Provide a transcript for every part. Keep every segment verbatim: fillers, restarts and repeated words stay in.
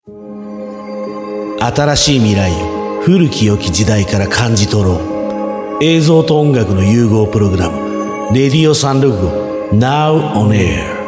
新しい未来を古き良き時代から感じ取ろう。映像と音楽の融合プログラム、レディオさんろくご Now on Air。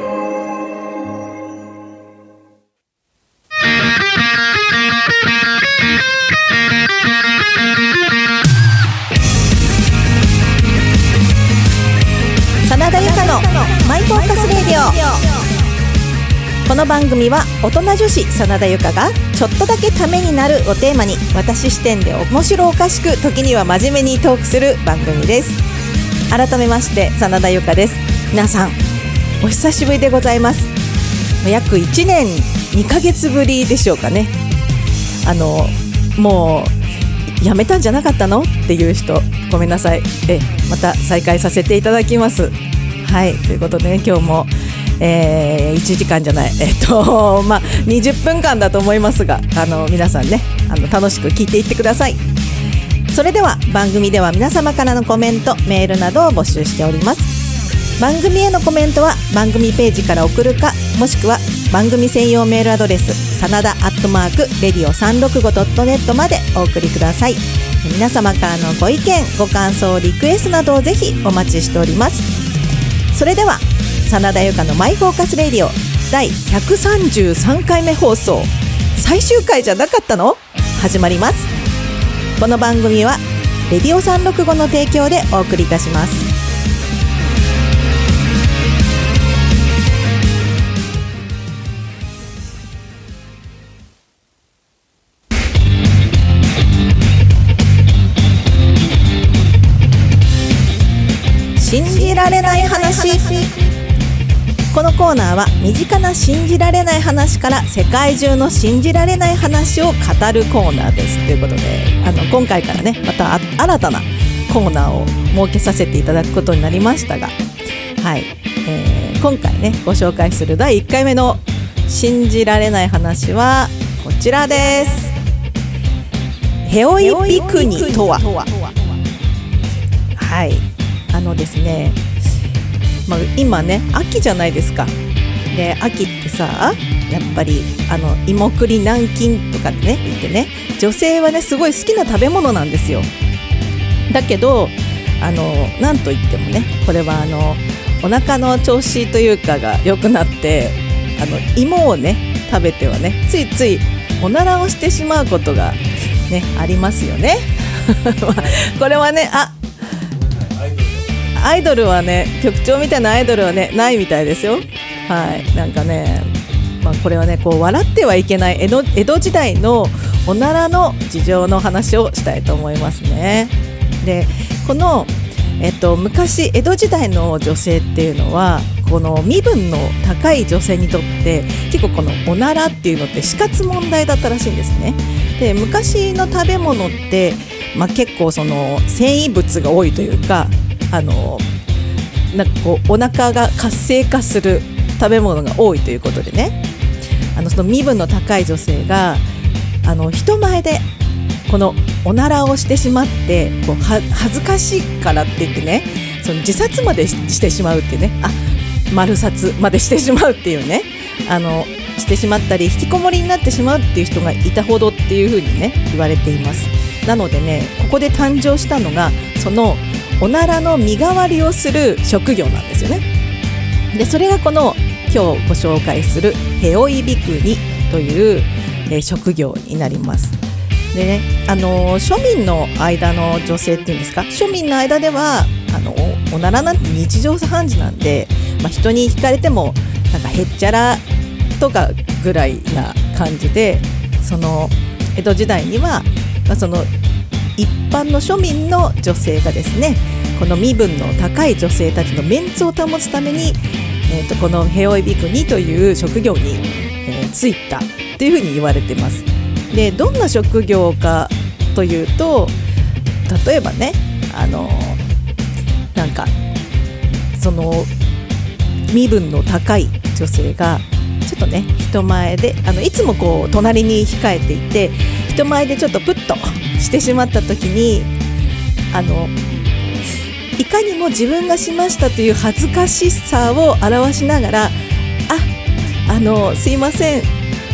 真田由香のマイフォーカスレディオ。この番組は大人女子真田由香がちょっとだけためになるをテーマに、私視点で面白おかしく、時には真面目にトークする番組です。改めまして真田由香です。皆さんお久しぶりでございます。約いちねんにかげつぶりでしょうかね。あのもうやめたんじゃなかったのっていう人、ごめんなさい。えまた再開させていただきます。はい、ということで、ね、今日も、えー、いちじかんじゃない、えっとまあ、にじゅっぷんかんだと思いますが、あの皆さんね、あの楽しく聞いていってください。それでは番組では皆様からのコメント、メールなどを募集しております。番組へのコメントは番組ページから送るか、もしくは番組専用メールアドレス真田アットマークレディオさんろくごドットネットまでお送りください。皆様からのご意見、ご感想、リクエストなどをぜひお待ちしております。それでは真田由香のマイフォーカスレディオだいひゃくさんじゅうさんかいめ放送、最終回じゃなかったの？始まります。この番組はレディオさんろくごの提供でお送りいたします。信じられない話。このコーナーは身近な信じられない話から世界中の信じられない話を語るコーナーですということで、あの今回からね、また新たなコーナーを設けさせていただくことになりましたが、はい、えー、今回ねご紹介するだいいっかいめの信じられない話はこちらです。ヘオイビクニとは。はい、あのですね、まあ、今ね秋じゃないですか。で秋ってさ、やっぱりあの芋栗南京とかってね言ってね、女性はねすごい好きな食べ物なんですよ。だけどあのなんといってもね、これはあのお腹の調子というかが良くなって、あの芋をね食べてはね、ついついおならをしてしまうことがねありますよねこれはね、あアイドルはね、局長みたいなアイドルはねないみたいですよ。はい、なんかね、まあ、これはねこう笑ってはいけない江戸、江戸時代のおならの事情の話をしたいと思いますね。でこの、えっと、昔江戸時代の女性っていうのは、この身分の高い女性にとって結構このおならっていうのって死活問題だったらしいんですね。で昔の食べ物って、まあ、結構その繊維物が多いというか、あのなんかこうお腹が活性化する食べ物が多いということでね、あのその身分の高い女性があの人前でこのおならをしてしまって、こうは恥ずかしいからって言ってね、その自殺まで し, してしまうっていうね、あ丸殺までしてしまうっていうね、あのしてしまったり引きこもりになってしまうっていう人がいたほどっていうふうにね言われています。なのでね、ここで誕生したのがそのおならの身代わりをする職業なんですよね。でそれがこの今日ご紹介するヘオイビクニという、えー、職業になります。でね、あのー、庶民の間の女性っていうんですか、庶民の間ではあの お, おならなんて日常茶飯事なんで、まあ、人に聞かれてもなんかへっちゃらとかぐらいな感じで、その江戸時代には、まあ、その一般の庶民の女性がですね、この身分の高い女性たちのメンツを保つために、えー、とこのヘオイビクニという職業に、えー、就いたというふうに言われています。でどんな職業かというと、例えばね、あのなんかその身分の高い女性がちょっとね人前で、あのいつもこう隣に控えていて、人前でちょっとプッとしてしまった時に、あのいかにも自分がしましたという恥ずかしさを表しながら、あ、あのすいません、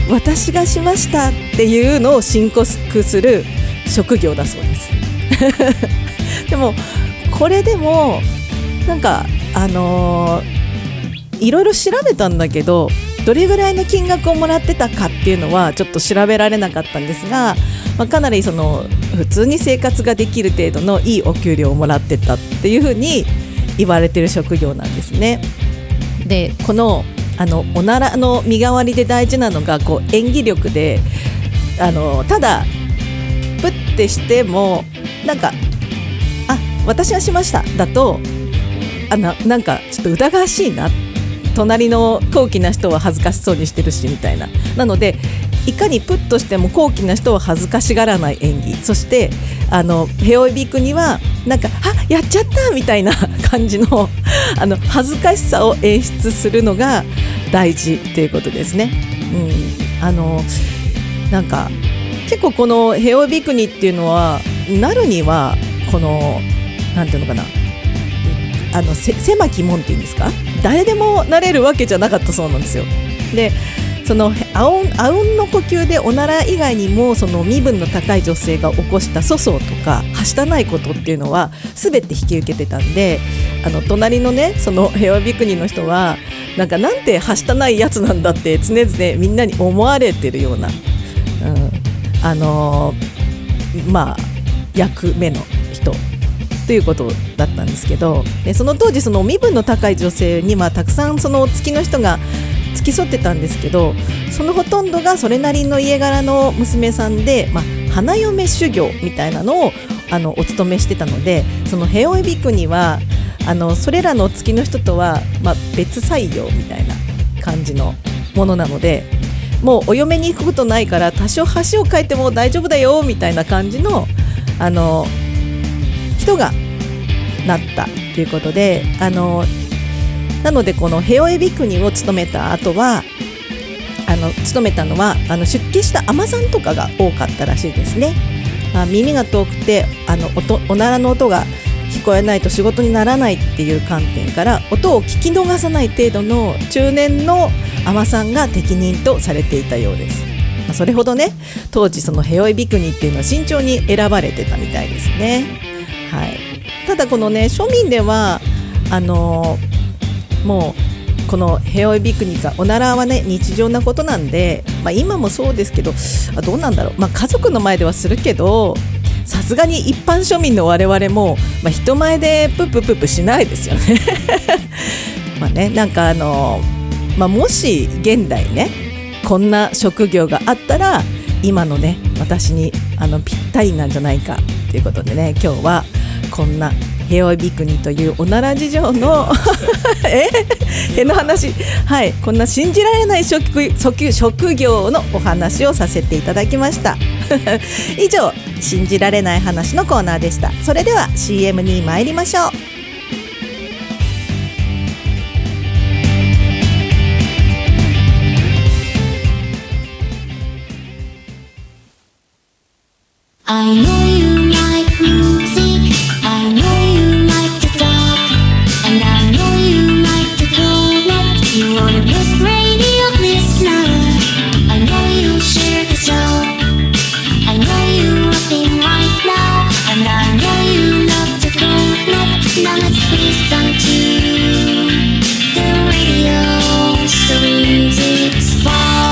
私がしましたっていうのを申告する職業だそうですでもこれでもなんかあのー、いろいろ調べたんだけど、どれぐらいの金額をもらってたかっていうのはちょっと調べられなかったんですが、まあ、かなりその普通に生活ができる程度のいいお給料をもらってたっていうふうに言われてる職業なんですね。でこのあのおならの身代わりで大事なのがこう演技力で、あのただプッてしてもなんかあ私はしましただとあな、なんかちょっと疑わしいな、隣の高貴な人は恥ずかしそうにしてるしみたいな。なのでいかにプッとしても高貴な人は恥ずかしがらない演技、そしてあのヘオイビクにはなんかあやっちゃったみたいな感じのあの恥ずかしさを演出するのが大事ということですね。うん、あのなんか結構このヘオイビクニっていうのはなるにはこのなんていうのかな、あのせ狭き門っていうんですか、誰でもなれるわけじゃなかったそうなんですよ。でそのあうんあうんの呼吸でおなら以外にもその身分の高い女性が起こした粗相とかはしたないことっていうのは全て引き受けてたんで、あの隣のねそのヘオビクニの人はなんかなんてはしたないやつなんだって常々みんなに思われてるような、うん、あのー、まあ役目の人ということだったんですけど、でその当時その身分の高い女性にはたくさんその月の人が付き添ってたんですけど、そのほとんどがそれなりの家柄の娘さんで、まあ、花嫁修行みたいなのをあのお勤めしてたので、そのヘオイビクにはあのそれらの月の人とは、まあ、別採用みたいな感じのものなので、もうお嫁に行くことないから多少橋を書いても大丈夫だよみたいな感じのあの人がなったということで、あのなのでこのヘオイビクニを務めた後はあの務めたのはあの出家した尼さんとかが多かったらしいですね。まあ、耳が遠くてあの 音, おならの音が聞こえないと仕事にならないっていう観点から音を聞き逃さない程度の中年の尼さんが適任とされていたようです。まあ、それほどね当時そのヘオイビクニっていうのは慎重に選ばれてたみたいですね。はい、ただこのね庶民ではあのもうこのヘオイビクニかおならはね日常なことなんで、まあ、今もそうですけどあどうなんだろう、まあ、家族の前ではするけどさすがに一般庶民の我々も、まあ、人前でプッププップしないですよねまあねなんかあの、まあ、もし現代ねこんな職業があったら今のね私にあのぴったりなんじゃないかということでね、今日はこんなヘオイビクニというおなら事情のえへの話、はい、こんな信じられない 職, 職業のお話をさせていただきました以上信じられない話のコーナーでした。それでは シーエム に参りましょう。 I know you like music, I know you like to talk, and I know you like to go net. You are the best radio listener. I know you share the show. I know you working right now, and I know you love to go net. Now let's listen to the radio series it's fun.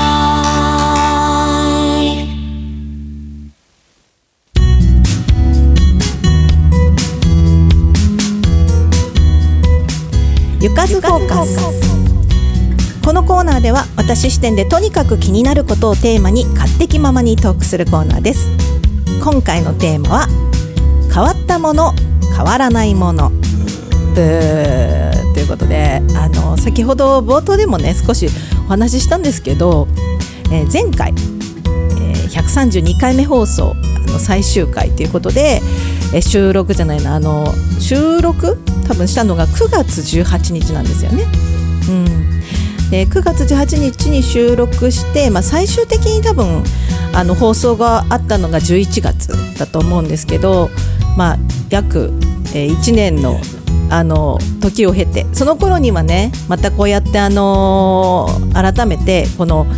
ゆかずフォーカス。このコーナーでは私視点でとにかく気になることをテーマに勝手気ままにトークするコーナーです。今回のテーマは変わったもの変わらないものブーということで、あの先ほど冒頭でもね少しお話ししたんですけど、えー、前回、えー、ひゃくさんじゅうにかいめ放送あの最終回ということで、えー、収録じゃないなあの収録多分したのがくがつじゅうはちにちなんですよね。うん、でくがつじゅうはちにちに収録して、まあ、最終的に多分あの放送があったのがじゅういちがつだと思うんですけど、まあ、約、えー、いちねんの、あの時を経てその頃にはねまたこうやって、あのー、改めてこの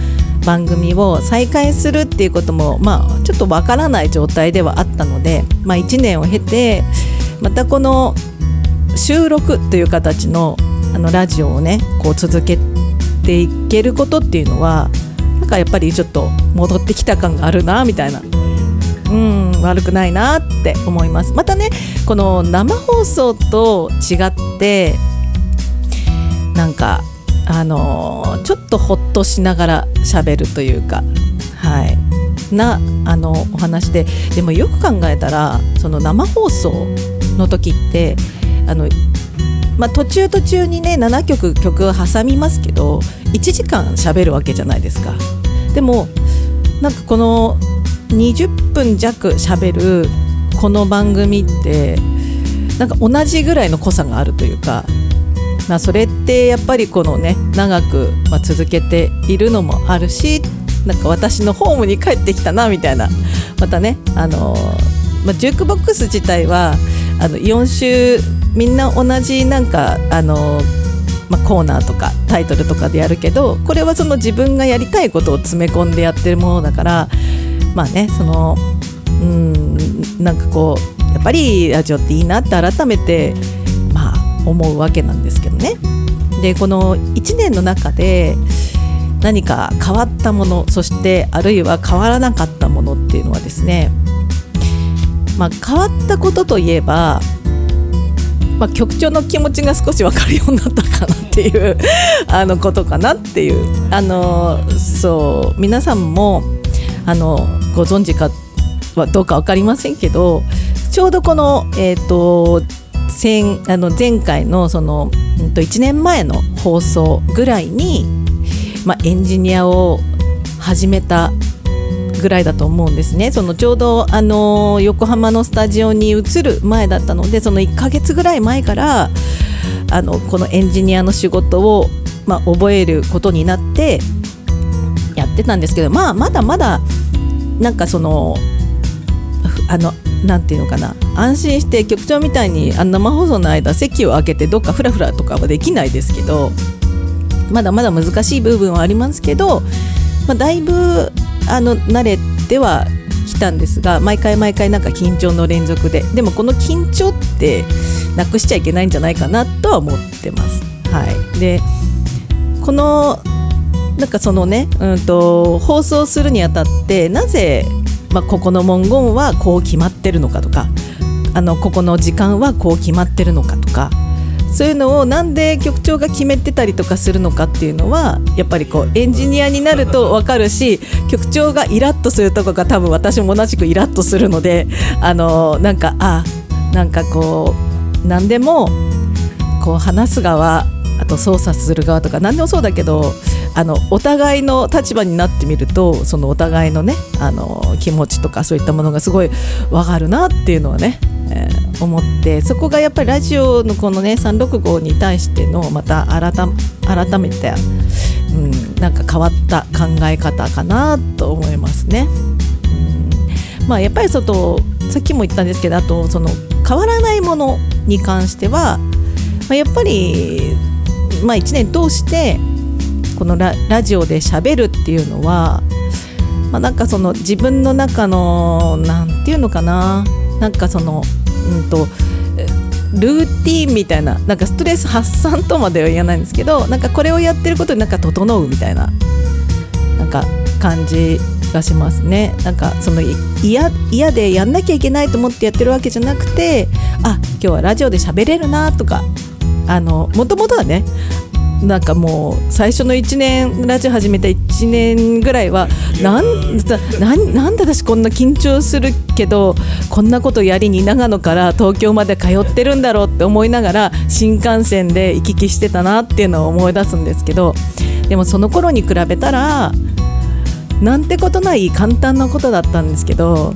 番組を再開するっていうことも、まあ、ちょっとわからない状態ではあったので、まあ、いちねんを経てまたこの収録という形の、あのラジオをねこう続けていけることっていうのはなんかやっぱりちょっと戻ってきた感があるなみたいな、うん悪くないなって思います。またねこの生放送と違ってなんかあのー、ちょっとほっとしながら喋るというか、はいなあのお話で、でもよく考えたらその生放送の時ってあの、まあ、途中途中にねななきょく曲を挟みますけどいちじかん喋るわけじゃないですか。でもなんかこのにじゅっぷん弱喋るこの番組ってなんか同じぐらいの濃さがあるというか、まあ、それってやっぱりこのね長く、まあ、続けているのもあるし、なんか私のホームに帰ってきたなみたいな、またねあのーまあ、ジュークボックス自体はあのよん週みんな同じなんかあのーまあ、コーナーとかタイトルとかでやるけど、これはその自分がやりたいことを詰め込んでやってるものだから、まあねそのうんなんかこうやっぱりラジオっていいなって改めてまあ思うわけなんですけどね。でこのいちねんの中で何か変わったもの、そしてあるいは変わらなかったものっていうのはですね、まあ、変わったことといえば、まあ、局長の気持ちが少し分かるようになったかなっていうあのことかなっていう、あのそう皆さんもあのご存知かはどうか分かりませんけど、ちょうどこの、えーと前, あの前回のその、うんといちねんまえの放送ぐらいに、まあ、エンジニアを始めたぐらいだと思うんですね。そのちょうどあの横浜のスタジオに移る前だったので、そのいっかげつぐらい前からあのこのエンジニアの仕事を、まあ、覚えることになってやってたんですけど、まあ、まだまだなんかそのあのなんていうのかな、安心して局長みたいにあの生放送の間席を空けてどっかフラフラとかはできないですけど、まだまだ難しい部分はありますけど、まあ、だいぶあの慣れてはきたんですが、毎回毎回なんか緊張の連続で、でもこの緊張ってなくしちゃいけないんじゃないかなとは思ってます。はい、でこのなんかそのね、うんと放送するにあたってなぜ、まあ、ここの文言はこう決まってるのかとか、あのここの時間はこう決まってるのかとか、そういうのをなんで局長が決めてたりとかするのかっていうのはやっぱりこうエンジニアになると分かるし、局長がイラッとするとこが多分私も同じくイラッとするので、あのなんかあなんかこう何でもこう話す側、あと操作する側とか何でもそうだけど、あのお互いの立場になってみるとそのお互いのねあの気持ちとかそういったものがすごい分かるなっていうのはね、えー、思って、そこがやっぱりラジオのこのねさんろくごに対してのまた改, 改めて、うん、なんか変わった考え方かなと思いますね。うん、まあやっぱり外さっきも言ったんですけど、あとその変わらないものに関しては、まあ、やっぱり、まあ、いちねん通してこの ラ, ラジオで喋るっていうのは、まあ、なんかその自分の中のなんていうのかな、なんかその、うんと、ルーティーンみたいな、なんかストレス発散とまでは言わないんですけど、なんかこれをやってることになんか整うみたいななんか感じがしますね。なんかその嫌嫌でやんなきゃいけないと思ってやってるわけじゃなくて、あ今日はラジオで喋れるなとか、あのもともとはねなんかもう最初のいちねんラジオ始めたいちねんぐらいはなんな、なんで私こんな緊張するけどこんなことやりに長野から東京まで通ってるんだろうって思いながら新幹線で行き来してたなっていうのを思い出すんですけど、でもその頃に比べたらなんてことない簡単なことだったんですけど、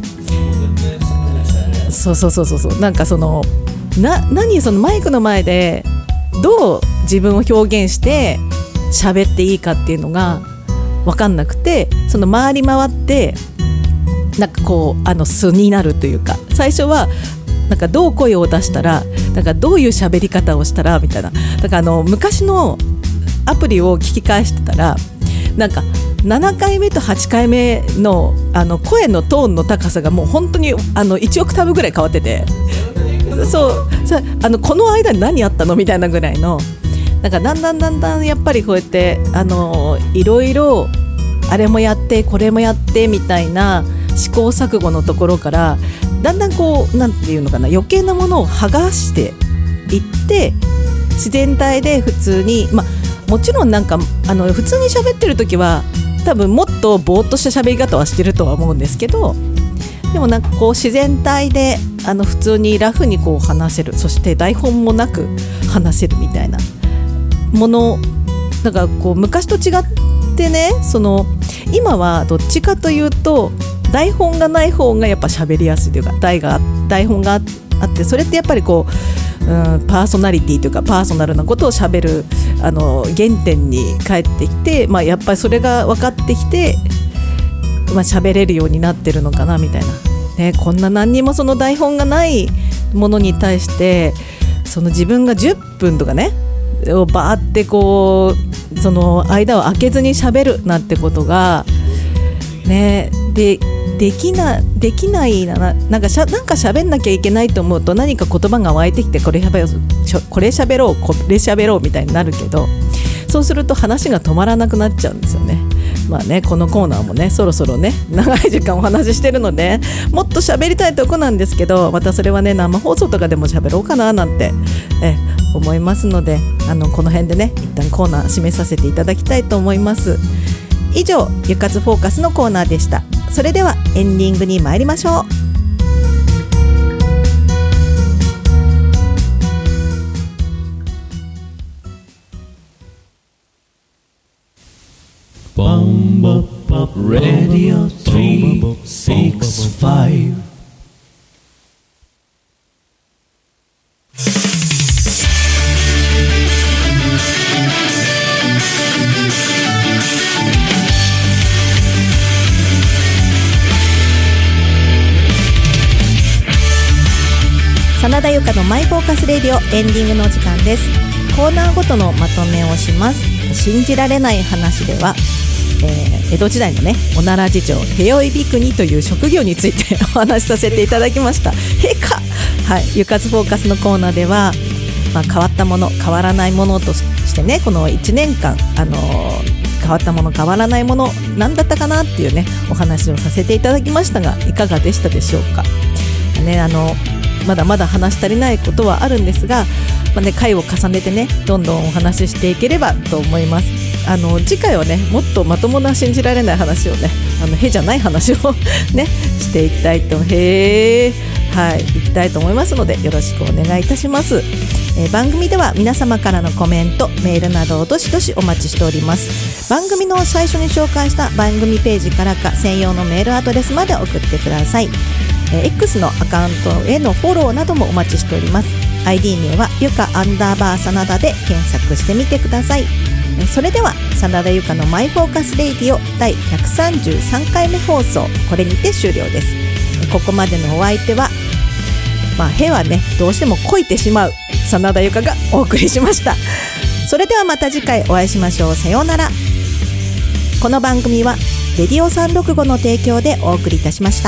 そうそうそうそう、なんかそのな何そのマイクの前でどう自分を表現して喋っていいかっていうのが分かんなくて、その回り回ってなんかこうあの素になるというか、最初はなんかどう声を出したら、なんかどういう喋り方をしたらみたいな、だからあの昔のアプリを聞き返してたらなんかななかいめとはちかいめ の, あの声のトーンの高さがもう本当にあのいちオクターブぐらい変わってて、そうさあのこの間に何あったのみたいなぐらいの、なんかだんだんだんだんやっぱりこうやってあのいろいろあれもやってこれもやってみたいな試行錯誤のところからだんだんこうなんていうのかな、余計なものを剥がしていって自然体で普通に、まあもちろんなんかあの普通に喋ってる時は多分もっとぼーっとした喋り方はしてるとは思うんですけど、でもなんかこう自然体であの普通にラフにこう話せる、そして台本もなく話せるみたいなもの、だからこう昔と違ってね、その今はどっちかというと台本がない方がやっぱ喋りやすいというか、台が台本があって、それってやっぱりこう、うん、パーソナリティというかパーソナルなことを喋るあの原点に帰ってきて、まあ、やっぱりそれが分かってきて、まあ、喋れるようになってるのかなみたいな、ね、こんな何にもその台本がないものに対してその自分がじゅっぷんとかねをバーってこうその間を空けずに喋るなんてことがね、でできなできないな、なんかしゃなんか喋んなきゃいけないと思うと何か言葉が湧いてきてこれ喋ろうこれ喋ろうこれ喋ろうみたいになるけど、そうすると話が止まらなくなっちゃうんですよね。まあね、このコーナーもねそろそろね長い時間お話ししてるのでもっと喋りたいとこなんですけど、またそれはね生放送とかでも喋ろうかななんてえ思いますので、あのこの辺でね一旦コーナー締めさせていただきたいと思います。以上ゆかつフォーカスのコーナーでした。それではエンディングに参りましょう。 ボンボポップラディオさんろくろくご真田由香のマイフォーカスレディオエンディングのお時間です。コーナーごとのまとめをします。信じられない話では、えー、江戸時代のねおなら次長平尾比国という職業についてお話しさせていただきました。へか、はい、ゆかつフォーカスのコーナーでは、まあ、変わったもの変わらないものとしてね、このいちねんかん、あのー、変わったもの変わらないもの何だったかなっていうねお話をさせていただきましたが、いかがでしたでしょうか。ね、あのまだまだ話し足りないことはあるんですが、まあね、回を重ねてねどんどんお話ししていければと思います。あの次回はねもっとまともな信じられない話をね、あのへじゃない話をねしていきたいとへーはいいきたいと思いますのでよろしくお願いいたします。えー、番組では皆様からのコメントメールなどをどしどしお待ちしております。番組の最初に紹介した番組ページからか専用のメールアドレスまで送ってください。えー、X のアカウントへのフォローなどもお待ちしております。 アイディー 名はゆかアンダーバーサナダで検索してみてください。えー、それでは真田ゆかのマイフォーカスレイディオだいひゃくさんじゅうさんかいめ放送、これにて終了です。えー、ここまでのお相手はまあへはねどうしてもこいてしまう真田ゆかがお送りしました。それではまた次回お会いしましょう。さようなら。この番組はレディオさんろくごの提供でお送りいたしました。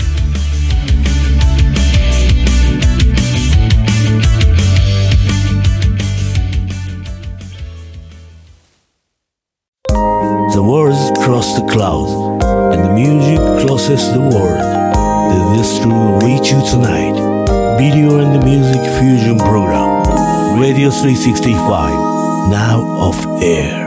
The words cross the clouds, and the music crosses the world. This will reach you tonight. Video and Music Fusion Program. Radio three sixty-five, now off air.